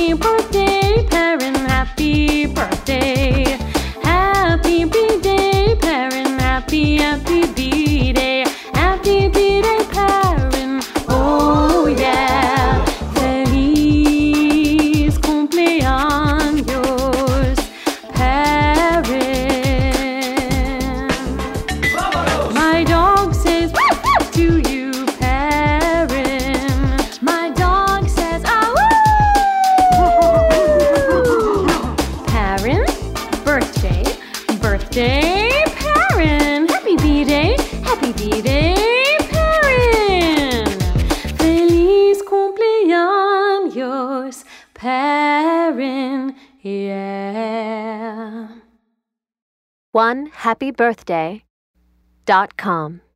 Happy birthday, Perrin, happy birthday. Happy B-Day, Perrin, happy B-Day. Happy B-Day, Perrin, oh yeah. Feliz cumpleaños, Perrin. My dog says to you, Perrin. My dog says Perrin, birthday, birthday, Perrin. Happy B-Day, Perrin. Feliz cumpleaños, Perrin, yeah. OneHappyBirthday.com